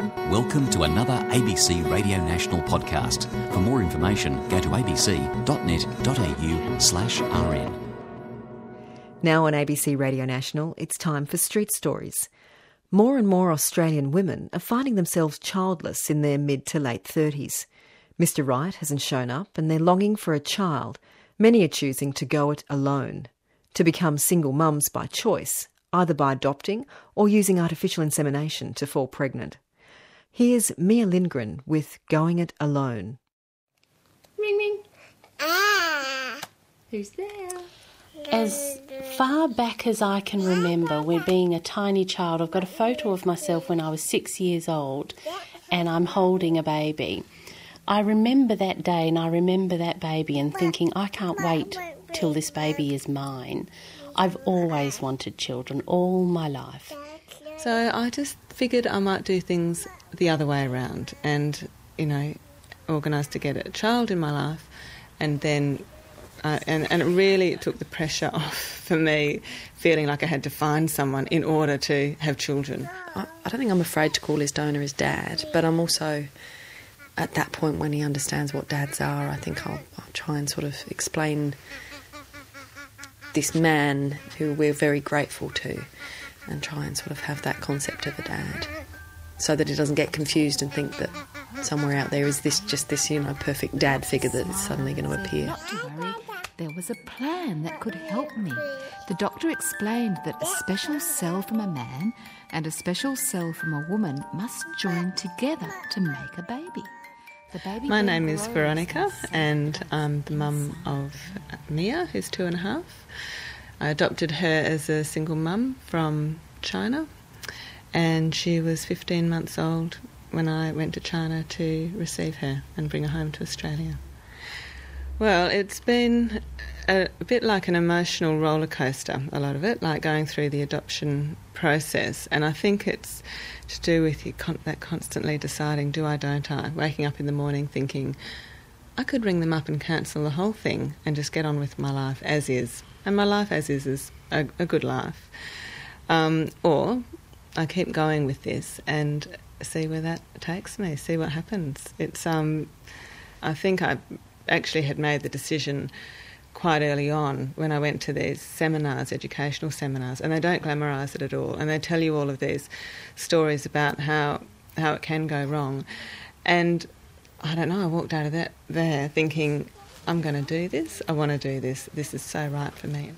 Welcome to another ABC Radio National podcast. For more information, go to abc.net.au/rn. Now on ABC Radio National, it's time for Street Stories. More and more Australian women are finding themselves childless in their mid to late 30s. Mr. Right hasn't shown up and they're longing for a child. Many are choosing to go it alone, to become single mums by choice, either by adopting or using artificial insemination to fall pregnant. Here's Mia Lindgren with Going It Alone. Ring, ring. Who's there? As far back as I can remember, when being a tiny child, I've got a photo of myself when I was 6 years old and I'm holding a baby. I remember that day and I remember that baby and thinking, I can't wait till this baby is mine. I've always wanted children all my life. So I just figured I might do things the other way around and, organise to get a child in my life, and then and it really took the pressure off for me, feeling like I had to find someone in order to have children. I don't think I'm afraid to call his donor his dad, but I'm also at that point when he understands what dads are. I think I'll try and sort of explain this man who we're very grateful to, and try and sort of have that concept of a dad, so that he doesn't get confused and think that somewhere out there is this perfect dad figure that is suddenly going to appear. Not to worry, there was a plan that could help me. The doctor explained that a special cell from a man and a special cell from a woman must join together to make a baby. My name is Veronica and I'm the mum of Mia, who's 2.5. I adopted her as a single mum from China, and she was 15 months old when I went to China to receive her and bring her home to Australia. Well, it's been a bit like an emotional roller coaster, a lot of it, like going through the adoption process. And I think it's to do with that constantly deciding, do I, don't I? Waking up in the morning thinking, I could ring them up and cancel the whole thing and just get on with my life as is. And my life as is a good life. Or I keep going with this and see where that takes me, see what happens. It's I think I actually had made the decision quite early on when I went to these seminars, educational seminars, and they don't glamorise it at all, and they tell you all of these stories about how it can go wrong. And I don't know, I walked out of there thinking, I'm going to do this, I want to do this, this is so right for me.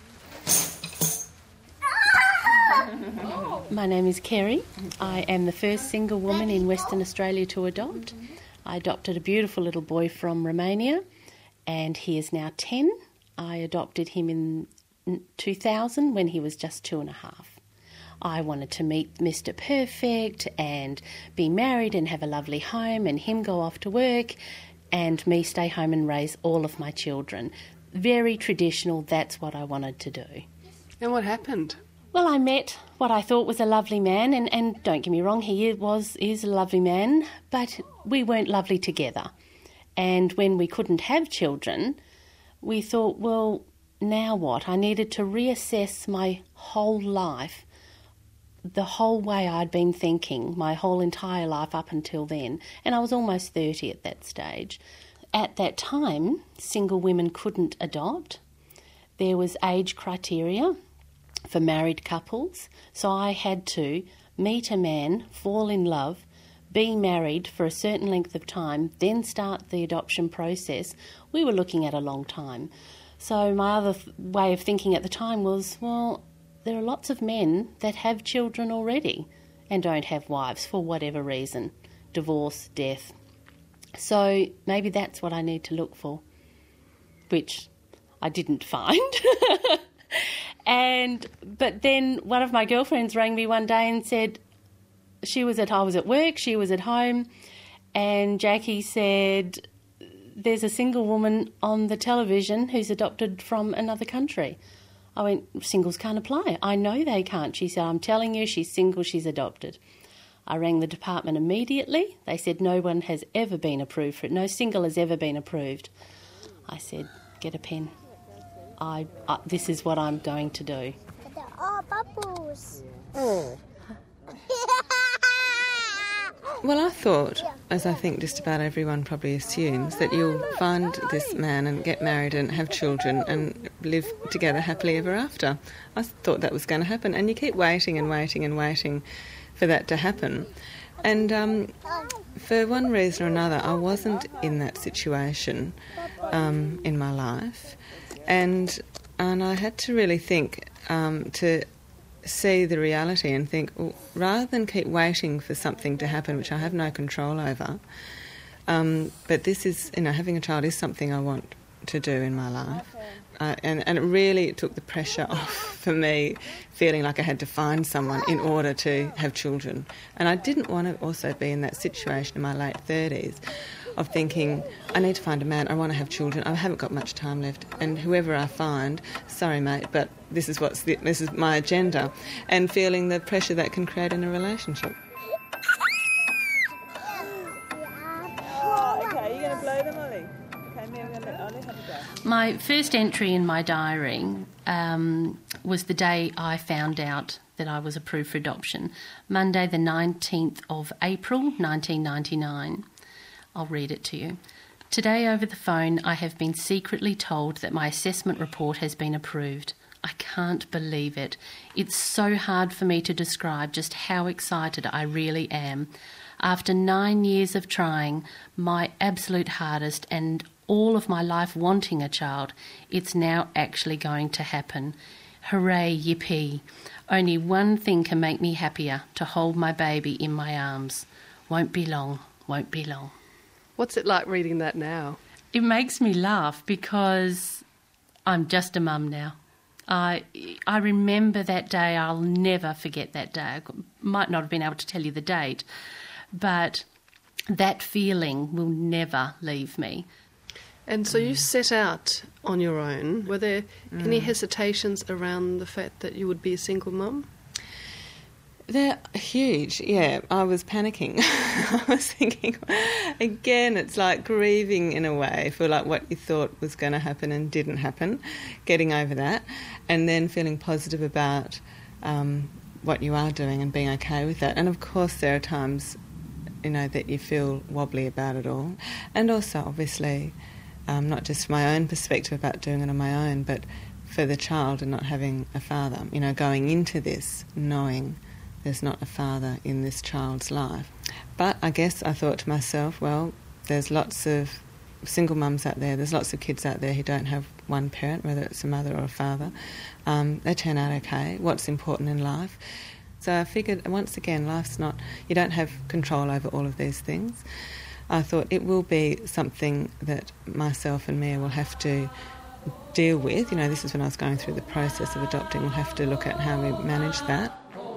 My name is Kerry. I am the first single woman in Western Australia to adopt. I adopted a beautiful little boy from Romania, and he is now 10. I adopted him in 2000 when he was just 2.5. I wanted to meet Mr. Perfect and be married and have a lovely home, and him go off to work and me stay home and raise all of my children. Very traditional, that's what I wanted to do. And what happened? Well, I met what I thought was a lovely man, and don't get me wrong, he is a lovely man, but we weren't lovely together. And when we couldn't have children, we thought, well, now what? I needed to reassess my whole life, the whole way I'd been thinking, my whole entire life up until then. And I was almost 30 at that stage. At that time, single women couldn't adopt. There was age criteria for married couples, so I had to meet a man, fall in love, be married for a certain length of time, then start the adoption process. We were looking at a long time. So my other way of thinking at the time was, well, there are lots of men that have children already and don't have wives for whatever reason, divorce, death. So maybe that's what I need to look for, which I didn't find. But then one of my girlfriends rang me one day and said I was at work, she was at home, and Jackie said, there's a single woman on the television who's adopted from another country. I went, singles can't apply. I know they can't. She said, I'm telling you, she's single, she's adopted. I rang the department immediately. They said no one has ever been approved for it. No single has ever been approved. I said, get a pen. This is what I'm going to do. Oh, bubbles. Well, I thought, as I think just about everyone probably assumes, that you'll find this man and get married and have children and live together happily ever after. I thought that was going to happen, and you keep waiting and waiting and waiting for that to happen. And for one reason or another, I wasn't in that situation in my life, and I had to really think to see the reality and think, well, rather than keep waiting for something to happen which I have no control over, but this is, having a child is something I want to do in my life. And it really took the pressure off for me, feeling like I had to find someone in order to have children. And I didn't want to also be in that situation in my late 30s of thinking, I need to find a man, I want to have children, I haven't got much time left, and whoever I find, sorry mate, but this is my agenda, and feeling the pressure that can create in a relationship. Okay, you're going to blow them, Ollie? Okay, Mia, we're going to let Ollie have a go. My first entry in my diary was the day I found out that I was approved for adoption, Monday the 19th of April 1999. I'll read it to you. Today over the phone I have been secretly told that my assessment report has been approved. I can't believe it. It's so hard for me to describe just how excited I really am. After 9 years of trying, my absolute hardest and all of my life wanting a child, it's now actually going to happen. Hooray, yippee. Only one thing can make me happier, to hold my baby in my arms. Won't be long, won't be long. What's it like reading that now? It makes me laugh because I'm just a mum now. I remember that day. I'll never forget that day. I might not have been able to tell you the date, but that feeling will never leave me. And so you set out on your own. Were there any hesitations around the fact that you would be a single mum? They're huge, yeah. I was panicking. I was thinking, again, it's like grieving in a way for like what you thought was going to happen and didn't happen, getting over that, and then feeling positive about what you are doing and being okay with that. And of course there are times, that you feel wobbly about it all. And also, obviously, not just from my own perspective about doing it on my own, but for the child and not having a father, going into this knowing there's not a father in this child's life. But I guess I thought to myself, well, there's lots of single mums out there, there's lots of kids out there who don't have one parent, whether it's a mother or a father. They turn out okay. What's important in life? So I figured, once again, life's not... You don't have control over all of these things. I thought it will be something that myself and Mia will have to deal with. This is when I was going through the process of adopting. We'll have to look at how we manage that.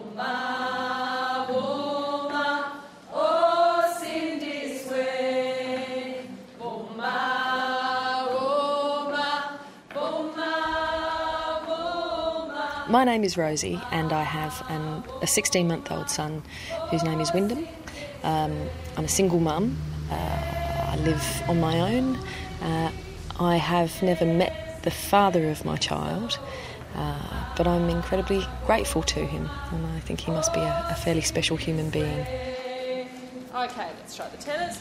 My name is Rosie, and I have a 16-month-old son whose name is Wyndham. I'm a single mum. I live on my own. I have never met the father of my child, but I'm incredibly grateful to him, and I think he must be a fairly special human being. Okay, let's try the tenors.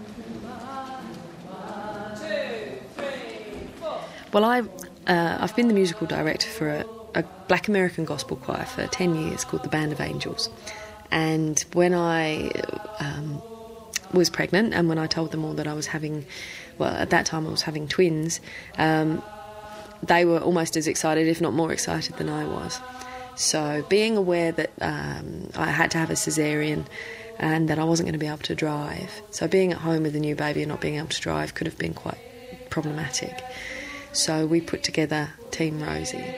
1, 2, 3, 4. Well, I've been the musical director for a Black American gospel choir for 10 years called the Band of Angels. And when I was pregnant and when I told them all that I was having, well, at that time I was having twins, they were almost as excited, if not more excited than I was. So being aware that I had to have a caesarean and that I wasn't going to be able to drive, so being at home with a new baby and not being able to drive could have been quite problematic. So we put together Team Rosie.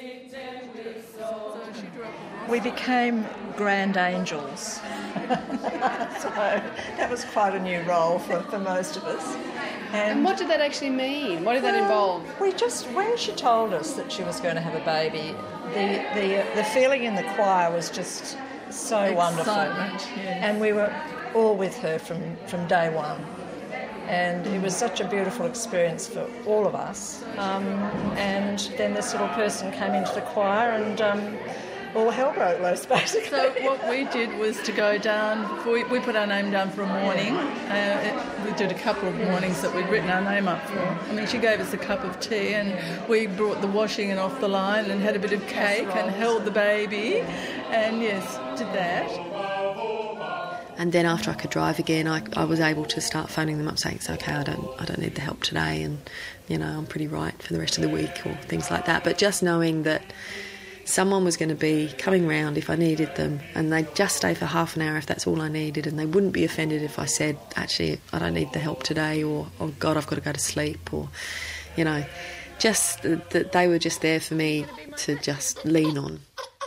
We became Grand Angels. So that was quite a new role for most of us. And what did that actually mean? What did that involve? When she told us that she was going to have a baby, the feeling in the choir was just so wonderful. Yes. And we were all with her from day one. And it was such a beautiful experience for all of us. And then this little person came into the choir and all hell broke loose, basically. So what we did was to go down, we put our name down for a morning. We did a couple of mornings that we'd written our name up for. I mean, she gave us a cup of tea and we brought the washing in off the line and had a bit of cake and held the baby and, yes, did that. And then after I could drive again, I was able to start phoning them up saying, it's okay, I don't need the help today and, you know, I'm pretty right for the rest of the week or things like that. But just knowing that someone was going to be coming round if I needed them and they'd just stay for half an hour if that's all I needed, and they wouldn't be offended if I said, actually, I don't need the help today, or, oh God, I've got to go to sleep, or, you know, just that they were just there for me to just lean on.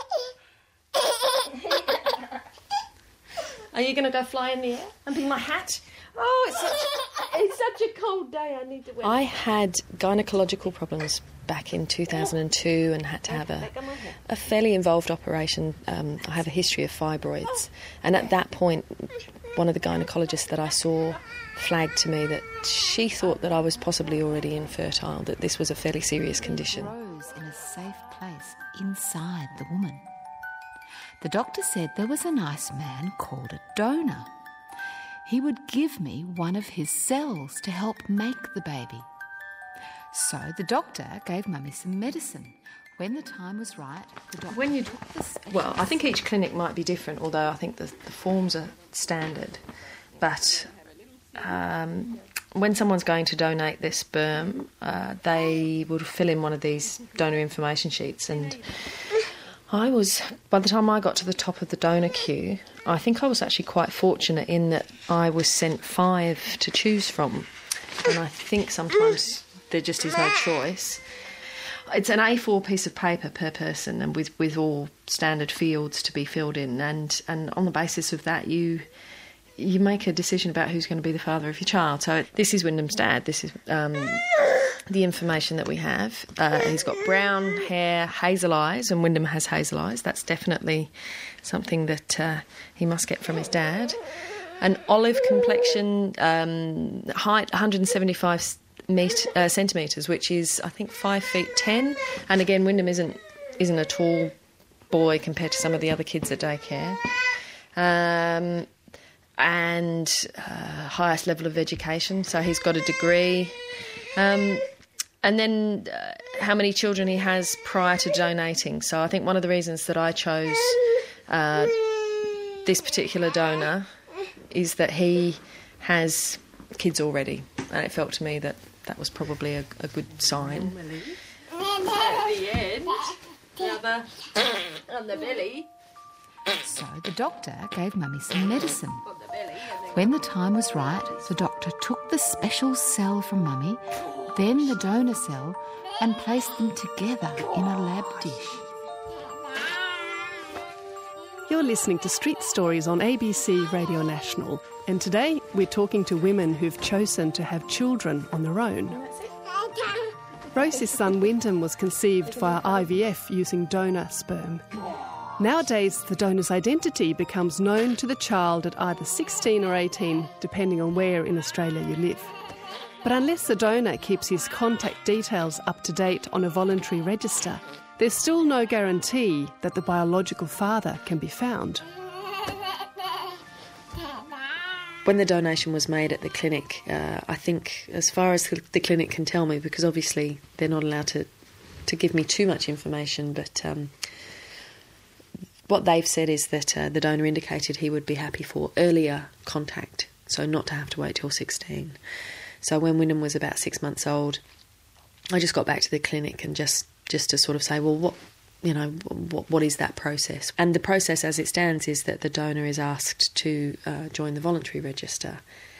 Are you going to go fly in the air and be my hat? Oh, it's such a cold day. I need to wear. I had gynecological problems back in 2002 and had to have a fairly involved operation. I have a history of fibroids, and at that point, one of the gynecologists that I saw flagged to me that she thought that I was possibly already infertile, that this was a fairly serious condition. Rose in a safe place inside the woman. The doctor said there was a nice man called a donor. He would give me one of his cells to help make the baby. So the doctor gave Mummy some medicine. When the time was right, the doctor took the Well, I think each clinic might be different, although I think the forms are standard. But when someone's going to donate their sperm, they would fill in one of these donor information sheets, and by the time I got to the top of the donor queue, I think I was actually quite fortunate in that I was sent 5 to choose from. And I think sometimes there just is no choice. It's an A4 piece of paper per person, and with all standard fields to be filled in. And on the basis of that, you make a decision about who's going to be the father of your child. So this is Wyndham's dad. This is the information that we have. He's got brown hair, hazel eyes, and Wyndham has hazel eyes. That's definitely something that he must get from his dad. An olive complexion, height 175 centimetres, which is, I think, 5'10". And again, Wyndham isn't a tall boy compared to some of the other kids at daycare. And highest level of education, so he's got a degree. And then how many children he has prior to donating. So I think one of the reasons that I chose this particular donor is that he has kids already, and it felt to me that that was probably a good sign. At the end, the other on the belly. So the doctor gave Mummy some medicine. When the time was right, the doctor took the special cell from Mummy, then the donor cell, and placed them together in a lab dish. You're listening to Street Stories on ABC Radio National, and today we're talking to women who've chosen to have children on their own. Rose's son Wyndham was conceived via IVF using donor sperm. Nowadays, the donor's identity becomes known to the child at either 16 or 18, depending on where in Australia you live. But unless the donor keeps his contact details up to date on a voluntary register, there's still no guarantee that the biological father can be found. When the donation was made at the clinic, I think, as far as the clinic can tell me, because obviously they're not allowed to give me too much information, but what they've said is that the donor indicated he would be happy for earlier contact, so not to have to wait till 16. So when Wyndham was about 6 months old, I just got back to the clinic and just to sort of say, well, what is that process? And the process as it stands is that the donor is asked to join the voluntary register.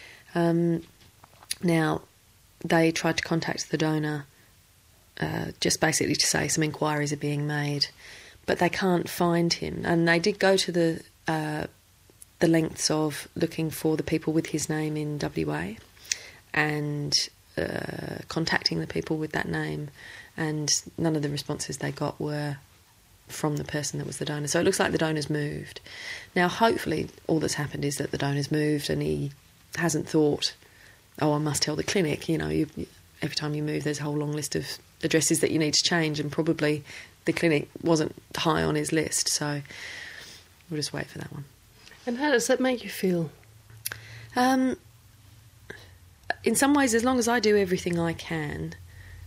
Now, they tried to contact the donor just basically to say some inquiries are being made, but they can't find him. And they did go to the lengths of looking for the people with his name in WA and contacting the people with that name, and none of the responses they got were from the person that was the donor. So it looks like the donor's moved. Now, hopefully, all that's happened is that the donor's moved and he hasn't thought, oh, I must tell the clinic. You know, every time you move, there's a whole long list of addresses that you need to change, and probably the clinic wasn't high on his list, so we'll just wait for that one. And how does that make you feel? In some ways, as long as I do everything I can,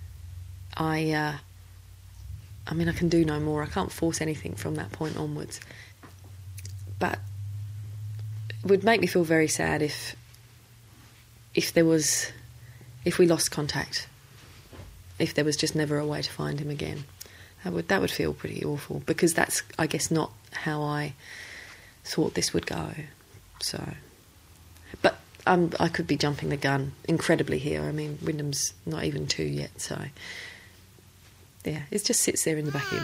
I can do no more. I can't force anything from that point onwards. But it would make me feel very sad if we lost contact, if there was just never a way to find him again. That would feel pretty awful, because that's, I guess, not how I thought this would go. So, but I could be jumping the gun incredibly here. I mean, Wyndham's not even 2 yet, so yeah, it just sits there in the back of your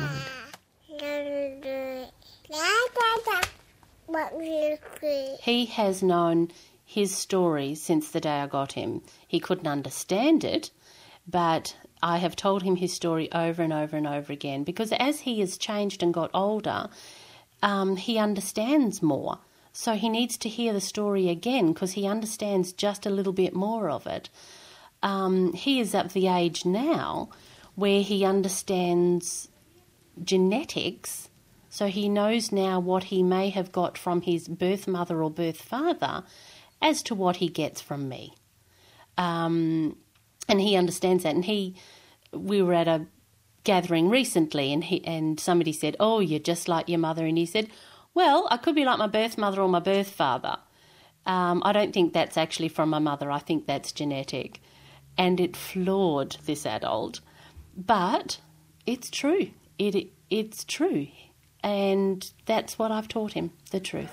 mind. He has known his story since the day I got him. He couldn't understand it, but I have told him his story over and over and over again, because as he has changed and got older, he understands more. So he needs to hear the story again, because he understands just a little bit more of it. He is at the age now where he understands genetics, so he knows now what he may have got from his birth mother or birth father as to what he gets from me. And he understands that. And we were at a gathering recently, and somebody said, "Oh, you're just like your mother." And he said, "Well, I could be like my birth mother or my birth father. I don't think that's actually from my mother. I think that's genetic." And it floored this adult. But it's true. It's true. And that's what I've taught him, the truth.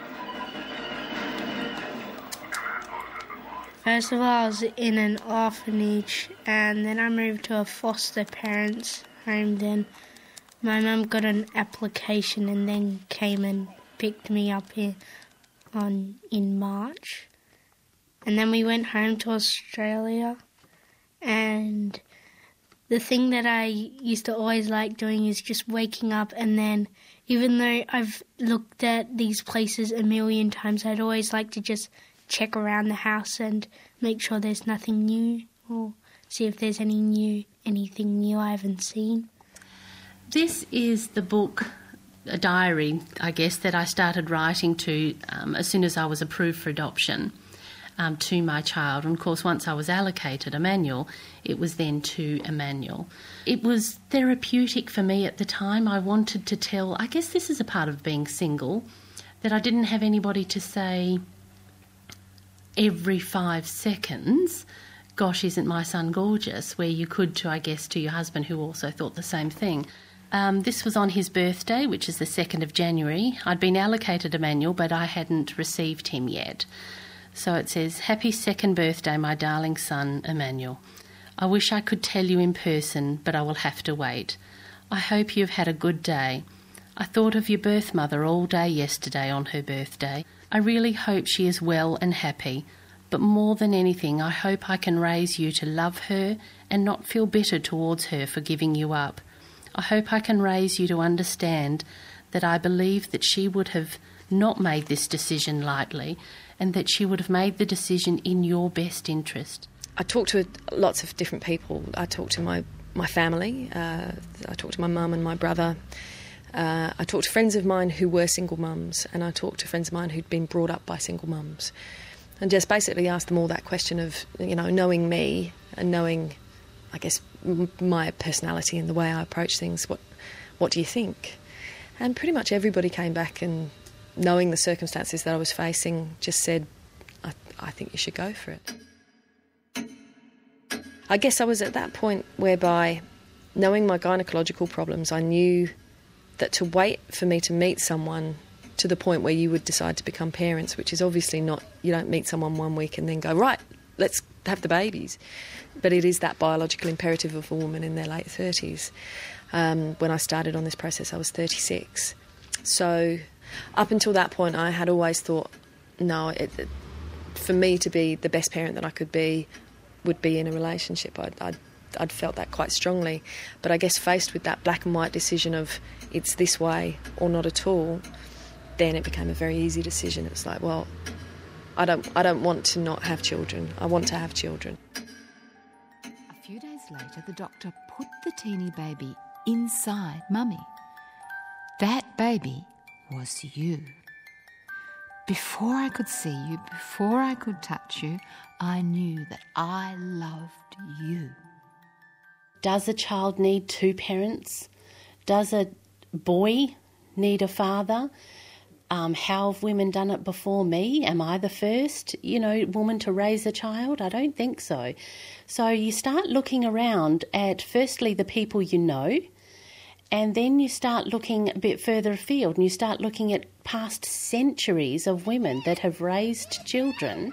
First of all, I was in an orphanage, and then I moved to a foster parents' home. Then my mum got an application and then came and picked me up here in March. And then we went home to Australia, and the thing that I used to always like doing is just waking up, and then even though I've looked at these places a million times, I'd always like to just check around the house and make sure there's nothing new, or see if there's anything new I haven't seen. This is the book, a diary, I guess, that I started writing to as soon as I was approved for adoption to my child. And of course, once I was allocated Emmanuel, it was then to Emmanuel. It was therapeutic for me at the time. I wanted to tell, I guess this is a part of being single, that I didn't have anybody to say every 5 seconds, "Gosh, isn't my son gorgeous?" where you could to your husband, who also thought the same thing. This was on his birthday, which is the 2nd of January. I'd been allocated Emmanuel, but I hadn't received him yet. So it says, "Happy 2nd birthday, my darling son, Emmanuel. I wish I could tell you in person, but I will have to wait. I hope you've had a good day. I thought of your birth mother all day yesterday on her birthday. I really hope she is well and happy, but more than anything, I hope I can raise you to love her and not feel bitter towards her for giving you up. I hope I can raise you to understand that I believe that she would have not made this decision lightly, and that she would have made the decision in your best interest." I talked to lots of different people. I talked to my family. I talked to my mum and my brother. I talked to friends of mine who were single mums, and I talked to friends of mine who'd been brought up by single mums, and just basically asked them all that question of, knowing me and knowing, I guess, my personality and the way I approach things. What do you think? And pretty much everybody came back, and knowing the circumstances that I was facing, just said, I think you should go for it. I guess I was at that point whereby, knowing my gynecological problems, I knew that to wait for me to meet someone to the point where you would decide to become parents, which is obviously not, you don't meet someone 1 week and then go, right, let's have the babies. But it is that biological imperative of a woman in their late 30s. When I started on this process, I was 36. So up until that point, I had always thought, no, for me to be the best parent that I could be would be in a relationship. I'd felt that quite strongly. But I guess faced with that black and white decision of it's this way or not at all, then it became a very easy decision. It was like, well, I don't want to not have children. I want to have children. A few days later, the doctor put the teeny baby inside Mummy. That baby was you. Before I could see you, before I could touch you, I knew that I loved you. Does a child need two parents? Does a boy need a father? How have women done it before me? Am I the first, woman to raise a child? I don't think so. So you start looking around at, firstly, the people you know, and then you start looking a bit further afield and you start looking at past centuries of women that have raised children.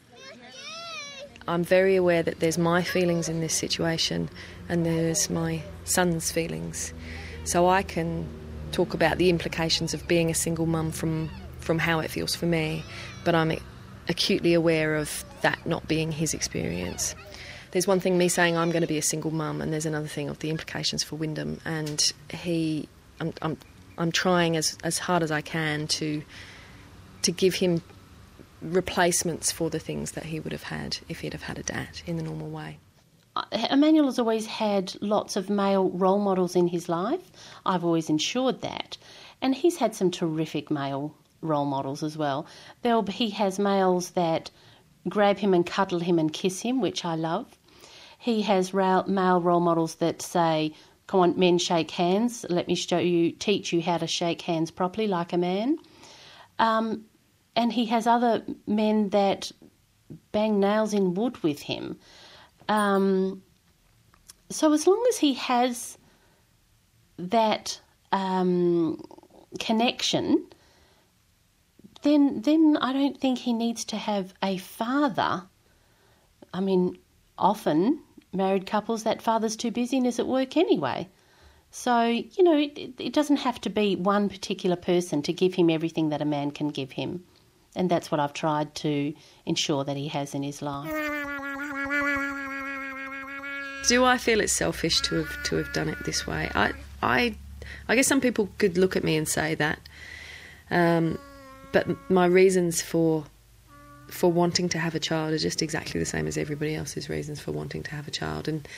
I'm very aware that there's my feelings in this situation and there's my son's feelings. So I can talk about the implications of being a single mum from how it feels for me, but I'm acutely aware of that not being his experience. There's one thing me saying I'm going to be a single mum, and there's another thing of the implications for Wyndham. And I'm trying as hard as I can to give him replacements for the things that he would have had if he'd have had a dad in the normal way. Emmanuel has always had lots of male role models in his life. I've always ensured that. And he's had some terrific male role models as well. He has males that grab him and cuddle him and kiss him, which I love. He has male role models that say, come on, men, shake hands. Let me teach you how to shake hands properly like a man. And he has other men that bang nails in wood with him. So as long as he has that connection, then I don't think he needs to have a father. I mean, often married couples, that father's too busy and is at work anyway. So, it doesn't have to be one particular person to give him everything that a man can give him. And that's what I've tried to ensure that he has in his life. Do I feel it's selfish to have done it this way? I guess some people could look at me and say that. But my reasons for wanting to have a child are just exactly the same as everybody else's reasons for wanting to have a child. And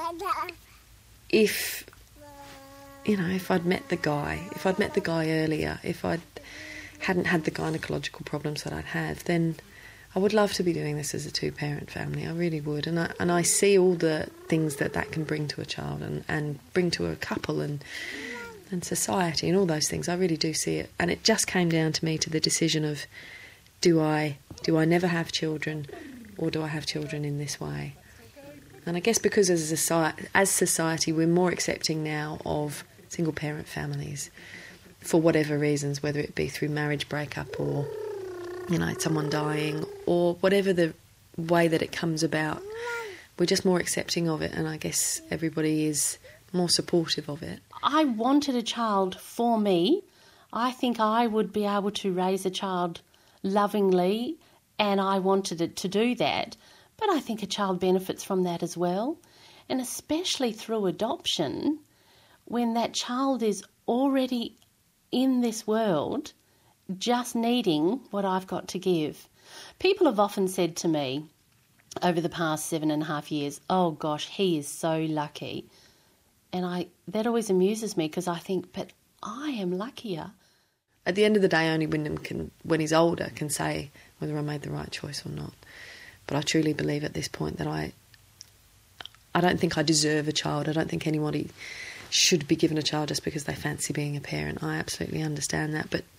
if I'd met the guy earlier, if I hadn't had the gynecological problems that I'd had, then I would love to be doing this as a two-parent family. I really would. And I see all the things that can bring to a child and bring to a couple and society and all those things. I really do see it. And it just came down to me to the decision of, do I never have children, or do I have children in this way? And I guess because as society we're more accepting now of single-parent families for whatever reasons, whether it be through marriage breakup or someone dying or whatever the way that it comes about, we're just more accepting of it, and I guess everybody is more supportive of it. I wanted a child for me. I think I would be able to raise a child lovingly, and I wanted it to do that. But I think a child benefits from that as well, and especially through adoption, when that child is already in this world just needing what I've got to give. People have often said to me over the past 7.5 years, oh gosh, he is so lucky. And that always amuses me because I think, but I am luckier. At the end of the day, only Wyndham can, when he's older, can say whether I made the right choice or not. But I truly believe at this point that I don't think I deserve a child. I don't think anybody should be given a child just because they fancy being a parent. I absolutely understand that, but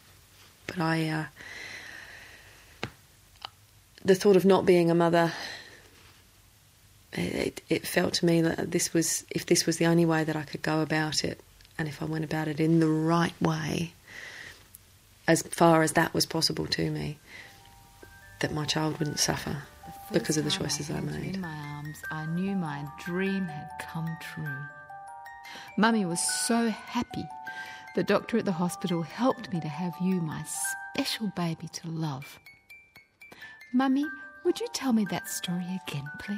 the thought of not being a mother, it felt to me that if this was the only way that I could go about it, and if I went about it in the right way, as far as that was possible to me, that my child wouldn't suffer because of the choices I made. In my arms, I knew my dream had come true. Mummy was so happy. The doctor at the hospital helped me to have you, my special baby, to love. Mummy, would you tell me that story again, please?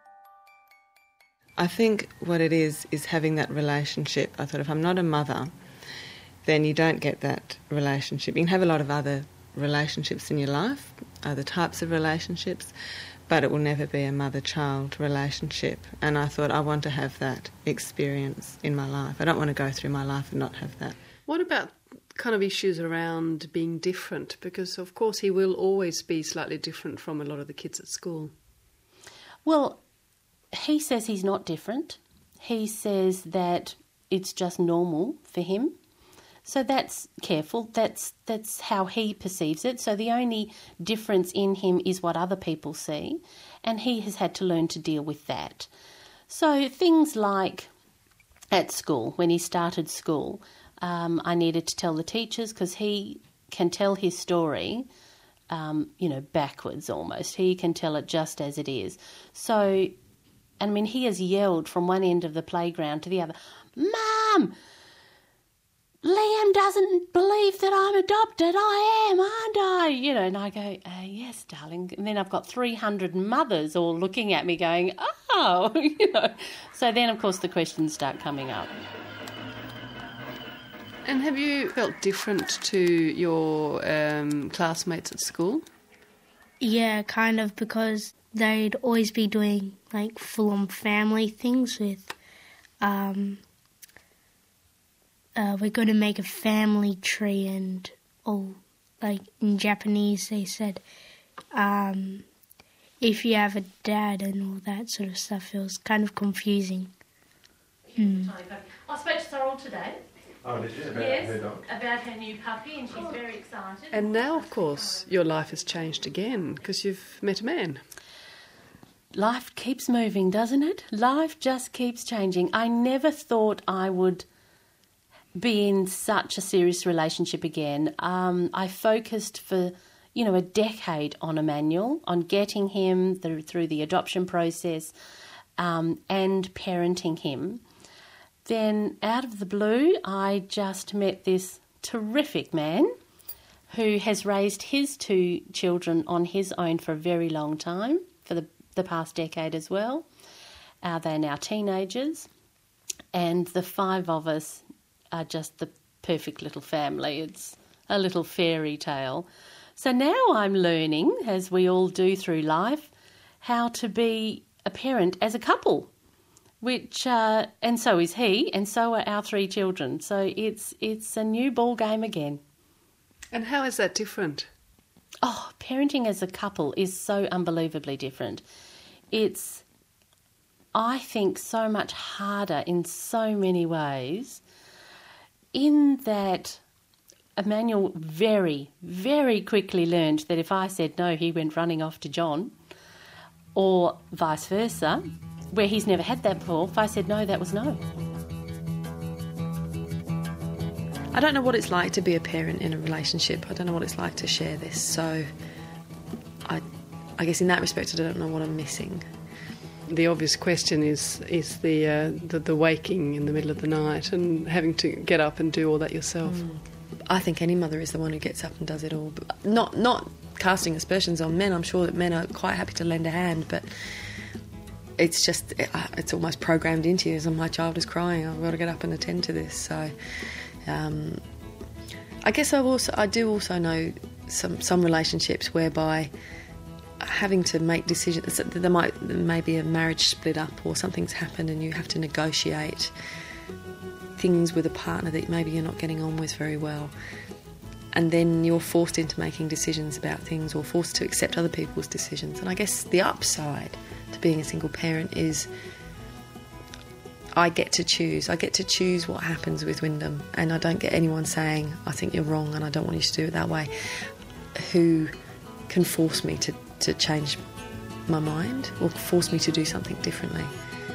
I think what it is having that relationship. I thought if I'm not a mother, then you don't get that relationship. You can have a lot of other relationships in your life, other types of relationships, but it will never be a mother-child relationship. And I thought, I want to have that experience in my life. I don't want to go through my life and not have that. What about kind of issues around being different? Because, of course, he will always be slightly different from a lot of the kids at school. Well, he says he's not different. He says that it's just normal for him. So that's careful. That's how he perceives it. So the only difference in him is what other people see, and he has had to learn to deal with that. So things like at school, when he started school, I needed to tell the teachers because he can tell his story, backwards almost. He can tell it just as it is. So, I mean, he has yelled from one end of the playground to the other, "Mum! Liam doesn't believe that I'm adopted. I am, aren't I?" And I go, "Yes, darling." And then I've got 300 mothers all looking at me going, "Oh," So then, of course, the questions start coming up. And have you felt different to your classmates at school? Yeah, kind of, because they'd always be doing, like, full-on family things with... we're going to make a family tree, and in Japanese they said, if you have a dad and all that sort of stuff, it was kind of confusing. I spoke to Sorrel today. Oh, did you? About her new puppy, and she's very excited. And now, of course, your life has changed again because you've met a man. Life keeps moving, doesn't it? Life just keeps changing. I never thought I would be in such a serious relationship again. I focused for, a decade on Emmanuel, on getting him through the adoption process and parenting him. Then, out of the blue, I just met this terrific man who has raised his 2 children on his own for a very long time, for the past decade as well. They're now teenagers, and the 5 of us are just the perfect little family. It's a little fairy tale. So now I'm learning, as we all do through life, how to be a parent as a couple, which and so is he, and so are our 3 children. So it's a new ball game again. And how is that different? Oh, parenting as a couple is so unbelievably different. It's, I think, so much harder in so many ways, in that Emmanuel very, very quickly learned that if I said no, he went running off to John, or vice versa, where he's never had that before. If I said no, that was no. I don't know what it's like to be a parent in a relationship. I don't know what it's like to share this. So I guess in that respect, I don't know what I'm missing. The obvious question is the waking in the middle of the night and having to get up and do all that yourself. I think any mother is the one who gets up and does it all. But not casting aspersions on men. I'm sure that men are quite happy to lend a hand, but it's just, it's almost programmed into you. As my child is crying, I've got to get up and attend to this. So I guess I do also know some relationships whereby having to make decisions, there may be a marriage split up or something's happened and you have to negotiate things with a partner that maybe you're not getting on with very well, and then you're forced into making decisions about things or forced to accept other people's decisions. And I guess the upside to being a single parent is I get to choose what happens with Wyndham, and I don't get anyone saying, I think you're wrong and I don't want you to do it that way, who can force me to change my mind or force me to do something differently.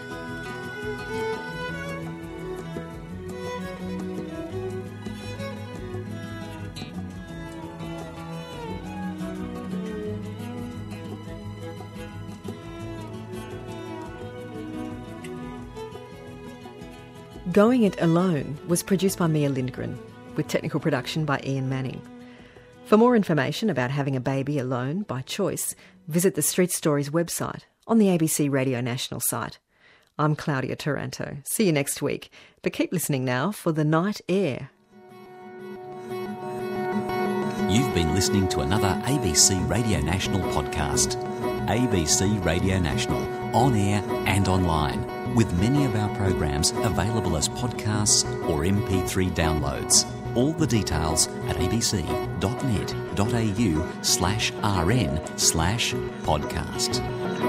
Going It Alone was produced by Mia Lindgren, with technical production by Ian Manning. For more information about having a baby alone by choice, visit the Street Stories website on the ABC Radio National site. I'm Claudia Taranto. See you next week, but keep listening now for The Night Air. You've been listening to another ABC Radio National podcast. ABC Radio National, on air and online, with many of our programs available as podcasts or MP3 downloads. All the details at abc.net.au/rn/podcast.